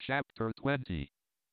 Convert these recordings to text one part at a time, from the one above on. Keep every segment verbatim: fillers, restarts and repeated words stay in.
Chapter twenty.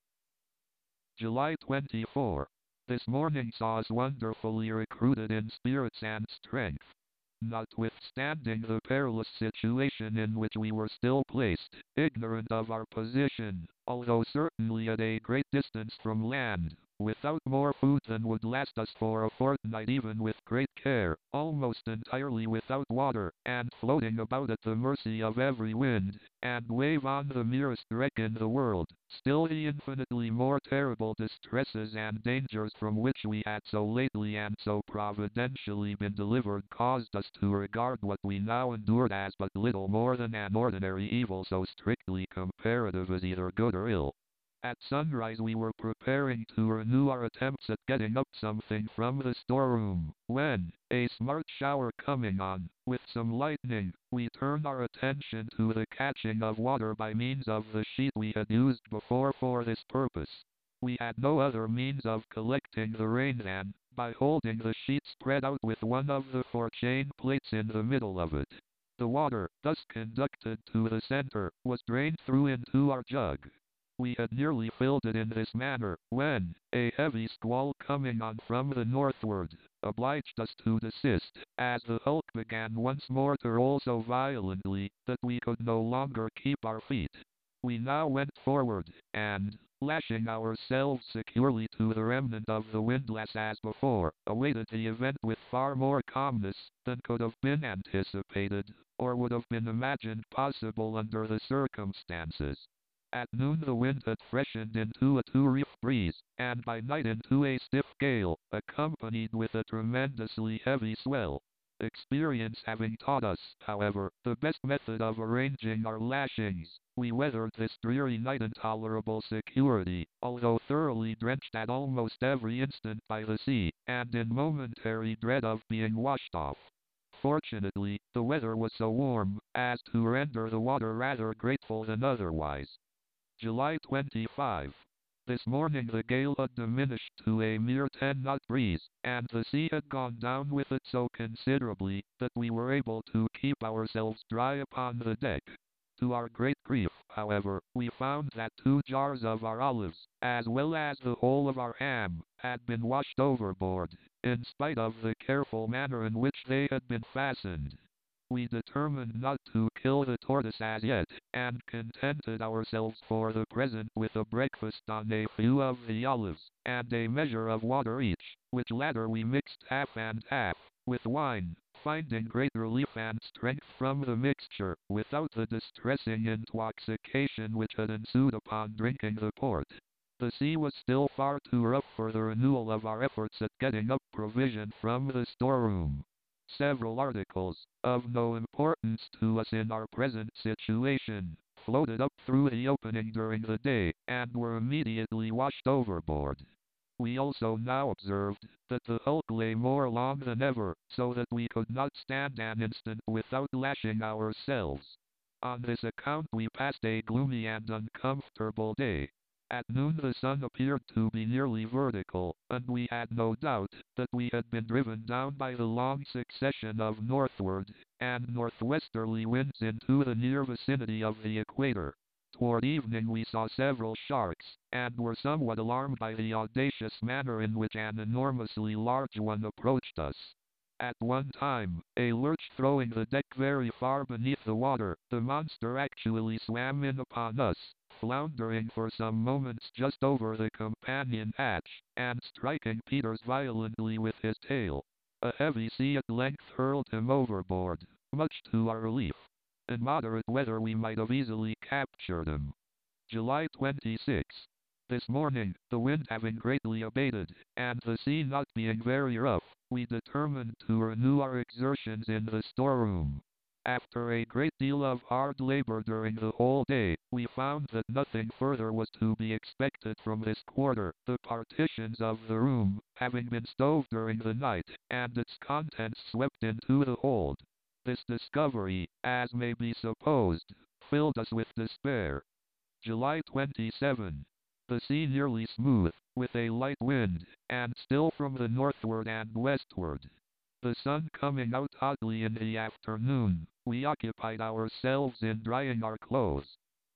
July twenty-fourth. This morning saw us wonderfully recruited in spirits and strength. Notwithstanding the perilous situation in which we were still placed, ignorant of our position, although certainly at a great distance from land, without more food than would last us for a fortnight even with great care, almost entirely without water, and floating about at the mercy of every wind and wave on the merest wreck in the world, still the infinitely more terrible distresses and dangers from which we had so lately and so providentially been delivered caused us to regard what we now endured as but little more than an ordinary evil so strictly comparative as either good or ill. At sunrise we were preparing to renew our attempts at getting up something from the storeroom, when, a smart shower coming on, with some lightning, we turned our attention to the catching of water by means of the sheet we had used before for this purpose. We had no other means of collecting the rain than by holding the sheet spread out with one of the four chain plates in the middle of it. The water, thus conducted to the center, was drained through into our jug. We had nearly filled it in this manner, when, a heavy squall coming on from the northward, obliged us to desist, as the hulk began once more to roll so violently, that we could no longer keep our feet. We now went forward, and, lashing ourselves securely to the remnant of the windlass as before, awaited the event with far more calmness than could have been anticipated, or would have been imagined possible under the circumstances. At noon the wind had freshened into a two-reef breeze, and by night into a stiff gale, accompanied with a tremendously heavy swell. Experience having taught us, however, the best method of arranging our lashings, we weathered this dreary night in tolerable security, although thoroughly drenched at almost every instant by the sea, and in momentary dread of being washed off. Fortunately, the weather was so warm as to render the water rather grateful than otherwise. July twenty-fifth. This morning the gale had diminished to a mere ten-knot breeze, and the sea had gone down with it so considerably that we were able to keep ourselves dry upon the deck. To our great grief, however, we found that two jars of our olives, as well as the whole of our ham, had been washed overboard, in spite of the careful manner in which they had been fastened. We determined not to kill the tortoise as yet, and contented ourselves for the present with a breakfast on a few of the olives, and a measure of water each, which latter we mixed half and half, with wine, finding great relief and strength from the mixture, without the distressing intoxication which had ensued upon drinking the port. The sea was still far too rough for the renewal of our efforts at getting up provision from the storeroom. Several articles, of no importance to us in our present situation, floated up through the opening during the day, and were immediately washed overboard. We also now observed that the hulk lay more along than ever, so that we could not stand an instant without lashing ourselves. On this account we passed a gloomy and uncomfortable day. At noon the sun appeared to be nearly vertical, and we had no doubt that we had been driven down by the long succession of northward and northwesterly winds into the near vicinity of the equator. Toward evening we saw several sharks, and were somewhat alarmed by the audacious manner in which an enormously large one approached us. At one time, a lurch throwing the deck very far beneath the water, the monster actually swam in upon us, floundering for some moments just over the companion hatch, and striking Peters violently with his tail. A heavy sea at length hurled him overboard, much to our relief. In moderate weather we might have easily captured him. July twenty-sixth. This morning, the wind having greatly abated, and the sea not being very rough, we determined to renew our exertions in the storeroom. After a great deal of hard labor during the whole day, we found that nothing further was to be expected from this quarter, the partitions of the room having been stove during the night, and its contents swept into the hold. This discovery, as may be supposed, filled us with despair. July twenty-seventh. The sea nearly smooth, with a light wind, and still from the northward and westward. The sun coming out hotly in the afternoon, we occupied ourselves in drying our clothes.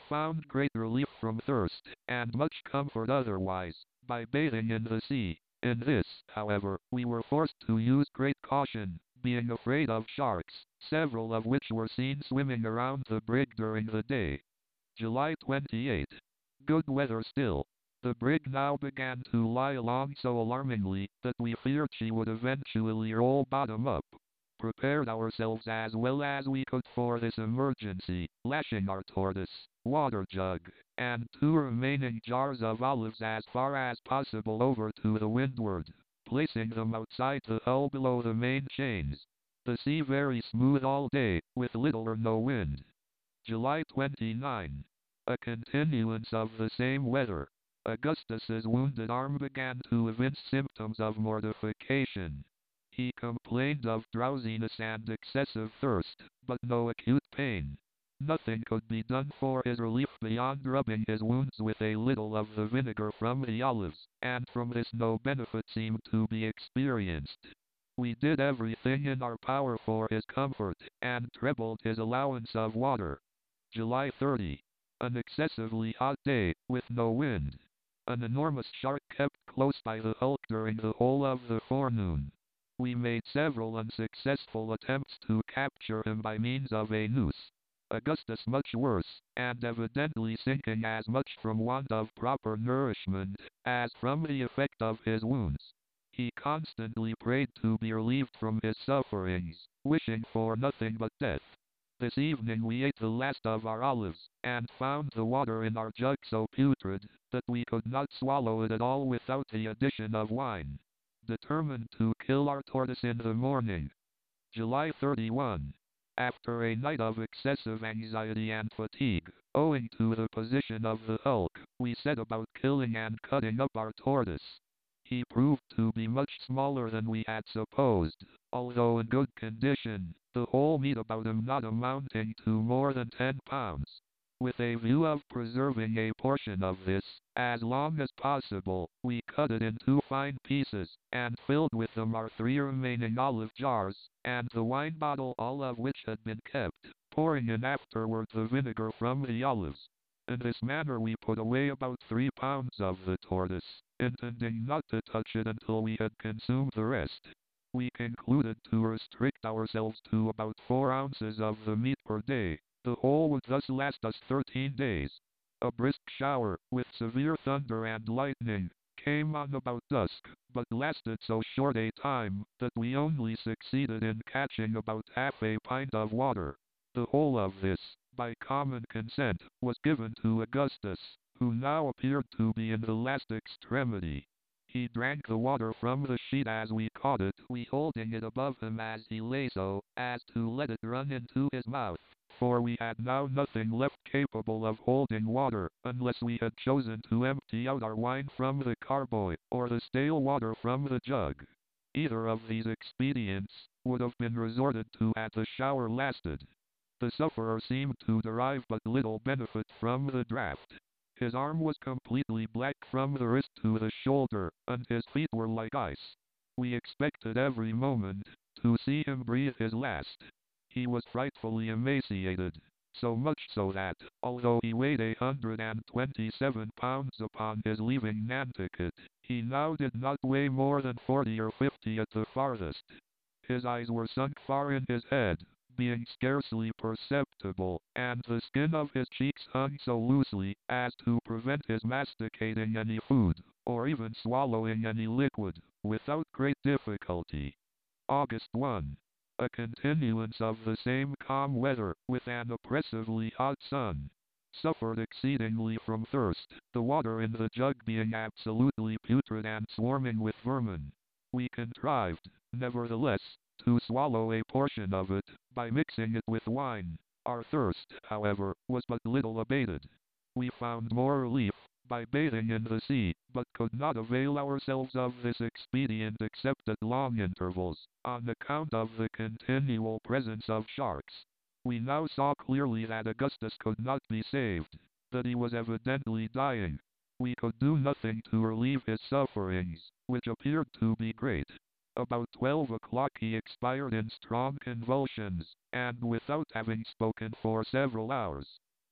found great relief from thirst, and much comfort otherwise, by bathing in the sea. In this, however, we were forced to use great caution, being afraid of sharks, several of which were seen swimming around the brig during the day. July twenty-eighth. Good weather still. The brig now began to lie along so alarmingly that we feared she would eventually roll bottom up. Prepared ourselves as well as we could for this emergency, lashing our tortoise, water jug, and two remaining jars of olives as far as possible over to the windward, placing them outside the hull below the main chains. The sea very smooth all day, with little or no wind. July twenty-ninth. A continuance of the same weather. Augustus's wounded arm began to evince symptoms of mortification. He complained of drowsiness and excessive thirst, but no acute pain. Nothing could be done for his relief beyond rubbing his wounds with a little of the vinegar from the olives, and from this no benefit seemed to be experienced. We did everything in our power for his comfort, and trebled his allowance of water. July thirtieth. An excessively hot day, with no wind. An enormous shark kept close by the hulk during the whole of the forenoon. We made several unsuccessful attempts to capture him by means of a noose. Augustus much worse, and evidently sinking as much from want of proper nourishment, as from the effect of his wounds. He constantly prayed to be relieved from his sufferings, wishing for nothing but death. This evening we ate the last of our olives, and found the water in our jug so putrid, that we could not swallow it at all without the addition of wine. Determined to kill our tortoise in the morning. July thirty-first. After a night of excessive anxiety and fatigue, owing to the position of the hulk, we set about killing and cutting up our tortoise. He proved to be much smaller than we had supposed, although in good condition, the whole meat about him not amounting to more than ten pounds. With a view of preserving a portion of this, as long as possible, we cut it into fine pieces, and filled with them our three remaining olive jars, and the wine bottle, all of which had been kept, pouring in afterward the vinegar from the olives. In this manner we put away about three pounds of the tortoise, intending not to touch it until we had consumed the rest. We concluded to restrict ourselves to about four ounces of the meat per day. The whole would thus last us thirteen days. A brisk shower, with severe thunder and lightning, came on about dusk, but lasted so short a time, that we only succeeded in catching about half a pint of water. The whole of this, by common consent, was given to Augustus, who now appeared to be in the last extremity. He drank the water from the sheet as we caught it, we holding it above him as he lay so, as to let it run into his mouth. For we had now nothing left capable of holding water, unless we had chosen to empty out our wine from the carboy, or the stale water from the jug. Either of these expedients would have been resorted to had the shower lasted. The sufferer seemed to derive but little benefit from the draught. His arm was completely black from the wrist to the shoulder, and his feet were like ice. We expected every moment to see him breathe his last. He was frightfully emaciated, so much so that, although he weighed a hundred and twenty-seven pounds upon his leaving Nantucket, he now did not weigh more than forty or fifty at the farthest. His eyes were sunk far in his head, being scarcely perceptible, and the skin of his cheeks hung so loosely as to prevent his masticating any food, or even swallowing any liquid, without great difficulty. August first. A continuance of the same calm weather, with an oppressively hot sun. Suffered exceedingly from thirst, the water in the jug being absolutely putrid and swarming with vermin. We contrived, nevertheless, to swallow a portion of it, by mixing it with wine. Our thirst, however, was but little abated. We found more relief by bathing in the sea, but could not avail ourselves of this expedient except at long intervals, on account of the continual presence of sharks. We now saw clearly that Augustus could not be saved, that he was evidently dying. We could do nothing to relieve his sufferings, which appeared to be great. About twelve o'clock he expired in strong convulsions, and without having spoken for several hours.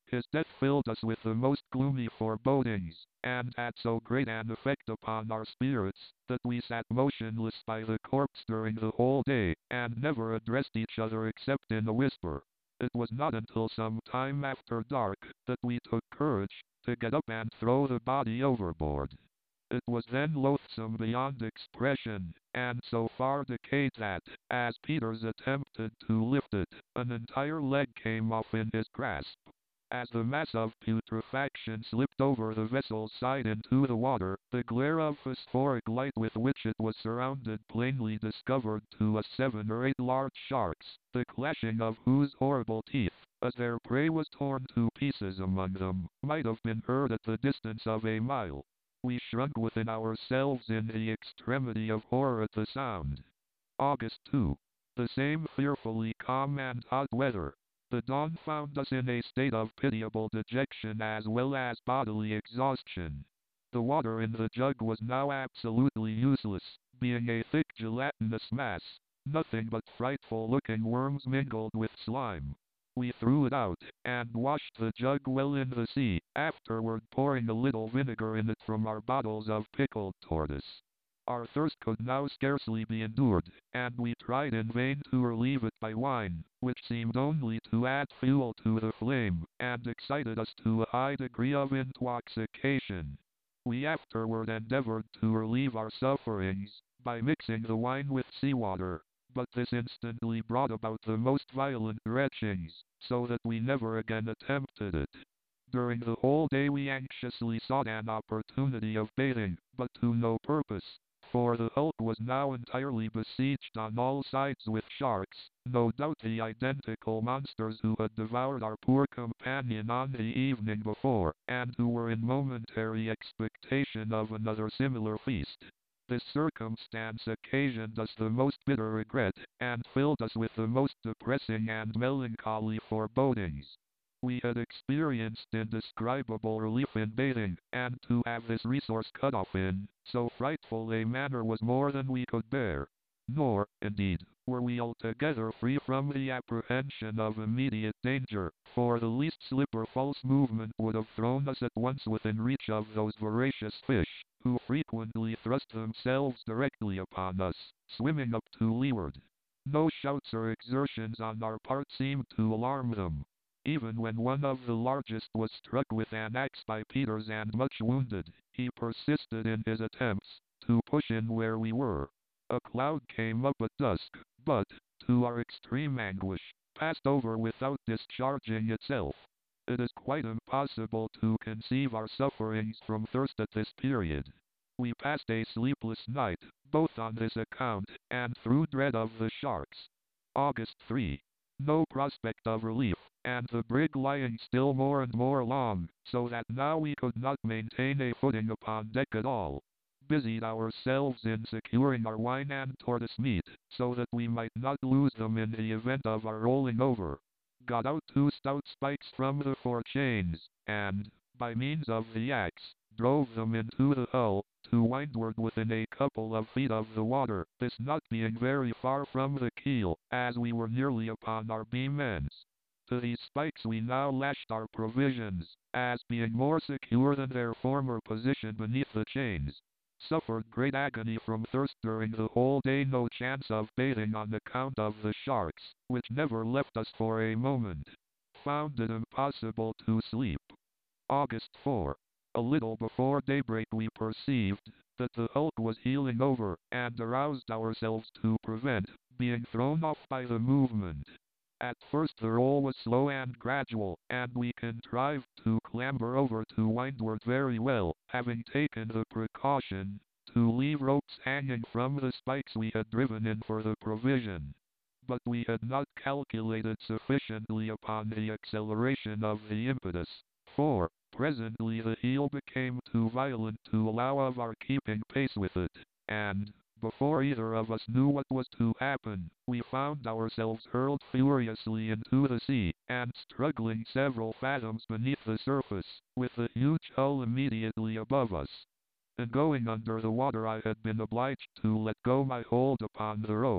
His death filled us with the most gloomy forebodings, and had so great an effect upon our spirits, that we sat motionless by the corpse during the whole day, and never addressed each other except in a whisper. It was not until some time after dark, that we took courage to get up and throw the body overboard. It was then loathsome beyond expression, and so far decayed that, as Peters attempted to lift it, an entire leg came off in his grasp. As the mass of putrefaction slipped over the vessel's side into the water, the glare of phosphoric light with which it was surrounded plainly discovered to us seven or eight large sharks, the clashing of whose horrible teeth, as their prey was torn to pieces among them, might have been heard at the distance of a mile. We shrunk within ourselves in the extremity of horror at the sound. August second. The same fearfully calm and hot weather. The dawn found us in a state of pitiable dejection as well as bodily exhaustion. The water in the jug was now absolutely useless, being a thick gelatinous mass, nothing but frightful-looking worms mingled with slime. We threw it out, and washed the jug well in the sea, afterward pouring a little vinegar in it from our bottles of pickled tortoise. Our thirst could now scarcely be endured, and we tried in vain to relieve it by wine, which seemed only to add fuel to the flame, and excited us to a high degree of intoxication. We afterward endeavored to relieve our sufferings, by mixing the wine with seawater, but this instantly brought about the most violent retchings, so that we never again attempted it. During the whole day we anxiously sought an opportunity of bathing, but to no purpose, for the hulk was now entirely besieged on all sides with sharks, no doubt the identical monsters who had devoured our poor companion on the evening before, and who were in momentary expectation of another similar feast. This circumstance occasioned us the most bitter regret, and filled us with the most depressing and melancholy forebodings. We had experienced indescribable relief in bathing, and to have this resource cut off in so frightful a manner was more than we could bear. Nor, indeed, were we altogether free from the apprehension of immediate danger, for the least slip or false movement would have thrown us at once within reach of those voracious fish, who frequently thrust themselves directly upon us, swimming up to leeward. No shouts or exertions on our part seemed to alarm them. Even when one of the largest was struck with an axe by Peters and much wounded, he persisted in his attempts to push in where we were. A cloud came up at dusk, but, to our extreme anguish, passed over without discharging itself. It is quite impossible to conceive our sufferings from thirst at this period. We passed a sleepless night, both on this account, and through dread of the sharks. August third. No prospect of relief, and the brig lying still more and more along, so that now we could not maintain a footing upon deck at all. Busied ourselves in securing our wine and tortoise meat, so that we might not lose them in the event of our rolling over. Got out two stout spikes from the fore chains, and, by means of the axe, drove them into the hull, to windward within a couple of feet of the water, this not being very far from the keel, as we were nearly upon our beam ends. To these spikes we now lashed our provisions, as being more secure than their former position beneath the chains. Suffered great agony from thirst during the whole day, no chance of bathing on account of the sharks, which never left us for a moment. Found it impossible to sleep. August fourth. A little before daybreak we perceived that the hulk was heeling over, and aroused ourselves to prevent being thrown off by the movement. At first the roll was slow and gradual, and we contrived to clamber over to windward very well, having taken the precaution to leave ropes hanging from the spikes we had driven in for the provision. But we had not calculated sufficiently upon the acceleration of the impetus, for, presently the heel became too violent to allow of our keeping pace with it, and, before either of us knew what was to happen, we found ourselves hurled furiously into the sea, and struggling several fathoms beneath the surface, with the huge hull immediately above us. In going under the water I had been obliged to let go my hold upon the rope,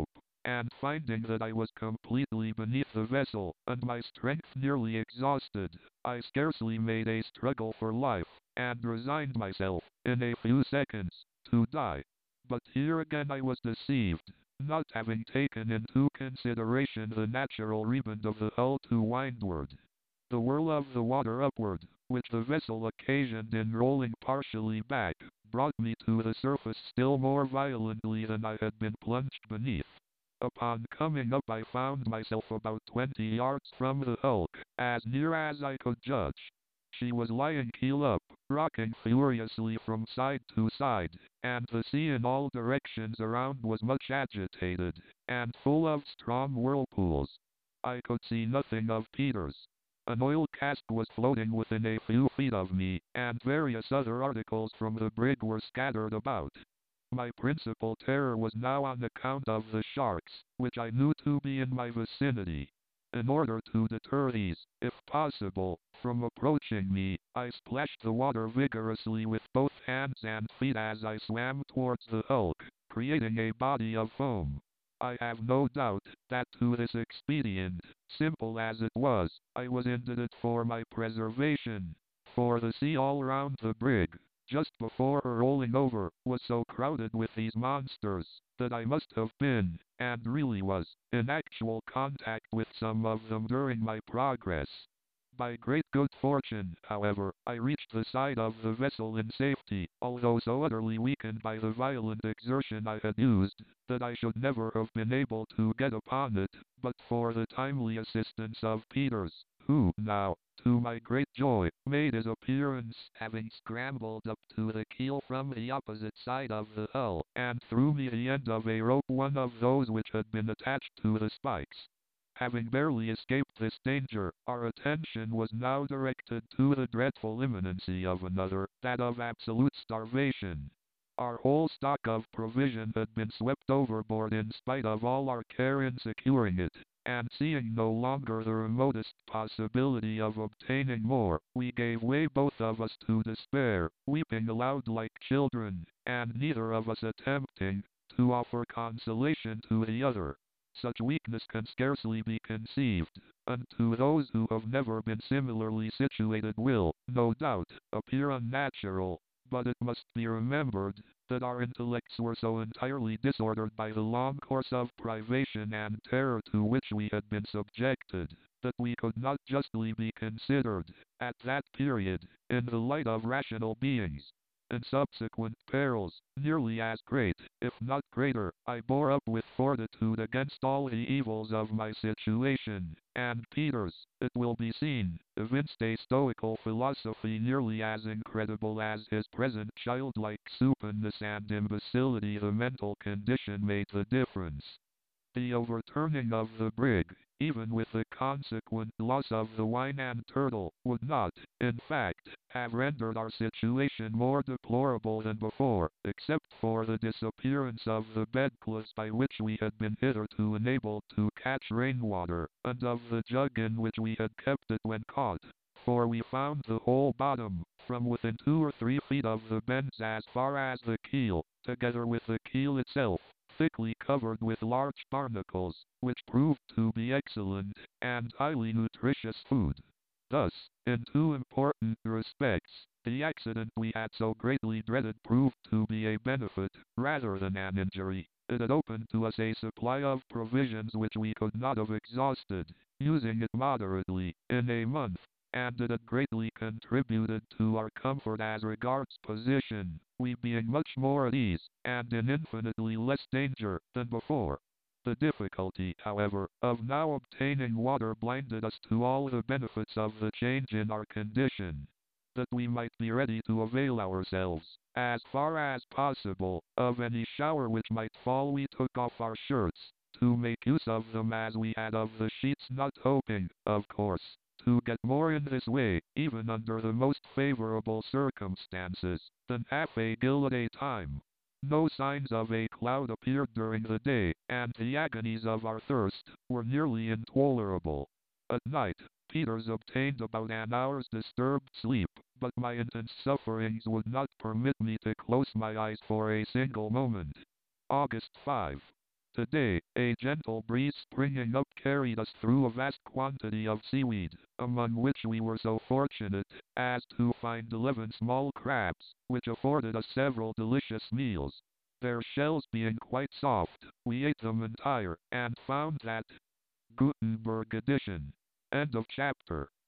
and finding that I was completely beneath the vessel, and my strength nearly exhausted, I scarcely made a struggle for life, and resigned myself, in a few seconds, to die. But here again I was deceived, not having taken into consideration the natural rebound of the hull to windward. The whirl of the water upward, which the vessel occasioned in rolling partially back, brought me to the surface still more violently than I had been plunged beneath. Upon coming up I found myself about twenty yards from the hulk, as near as I could judge. She was lying keel up, rocking furiously from side to side, and the sea in all directions around was much agitated, and full of strong whirlpools. I could see nothing of Peters. An oil cask was floating within a few feet of me, and various other articles from the brig were scattered about. My principal terror was now on account of the sharks, which I knew to be in my vicinity. In order to deter these, if possible, from approaching me, I splashed the water vigorously with both hands and feet as I swam towards the hulk, creating a body of foam. I have no doubt that to this expedient, simple as it was, I was indebted for my preservation, for the sea all round the brig, just before her rolling over, was so crowded with these monsters, that I must have been, and really was, in actual contact with some of them during my progress. By great good fortune, however, I reached the side of the vessel in safety, although so utterly weakened by the violent exertion I had used, that I should never have been able to get upon it, but for the timely assistance of Peters, who, now, to my great joy, made his appearance, having scrambled up to the keel from the opposite side of the hull, and threw me the end of a rope, one of those which had been attached to the spikes. Having barely escaped this danger, our attention was now directed to the dreadful imminency of another, that of absolute starvation. Our whole stock of provision had been swept overboard in spite of all our care in securing it, and seeing no longer the remotest possibility of obtaining more, we gave way both of us to despair, weeping aloud like children, and neither of us attempting to offer consolation to the other. Such weakness can scarcely be conceived, and to those who have never been similarly situated will, no doubt, appear unnatural, but it must be remembered that our intellects were so entirely disordered by the long course of privation and terror to which we had been subjected, that we could not justly be considered, at that period, in the light of rational beings. In subsequent perils, nearly as great, if not greater, I bore up with fortitude against all the evils of my situation, and Peters, it will be seen, evinced a stoical philosophy nearly as incredible as his present childlike supineness and imbecility. The mental condition made the difference. The overturning of the brig, even with the consequent loss of the wine and turtle, would not, in fact, have rendered our situation more deplorable than before, except for the disappearance of the bedclothes by which we had been hitherto enabled to catch rainwater, and of the jug in which we had kept it when caught, for we found the whole bottom, from within two or three feet of the bends as far as the keel, together with the keel itself, thickly covered with large barnacles, which proved to be excellent and highly nutritious food. Thus, in two important respects, the accident we had so greatly dreaded proved to be a benefit, rather than an injury. It had opened to us a supply of provisions which we could not have exhausted, using it moderately, in a month, and it had greatly contributed to our comfort as regards position, we being much more at ease, and in infinitely less danger, than before. The difficulty, however, of now obtaining water blinded us to all the benefits of the change in our condition, that we might be ready to avail ourselves, as far as possible, of any shower which might fall. We took off our shirts, to make use of them as we had of the sheets, not hoping, of course, to get more in this way, even under the most favorable circumstances, than half a gill at a time. No signs of a cloud appeared during the day, and the agonies of our thirst were nearly intolerable. At night, Peters obtained about an hour's disturbed sleep, but my intense sufferings would not permit me to close my eyes for a single moment. August fifth. Today, a gentle breeze springing up carried us through a vast quantity of seaweed, among which we were so fortunate as to find eleven small crabs, which afforded us several delicious meals. Their shells being quite soft, we ate them entire, and found that Gutenberg edition. End of chapter.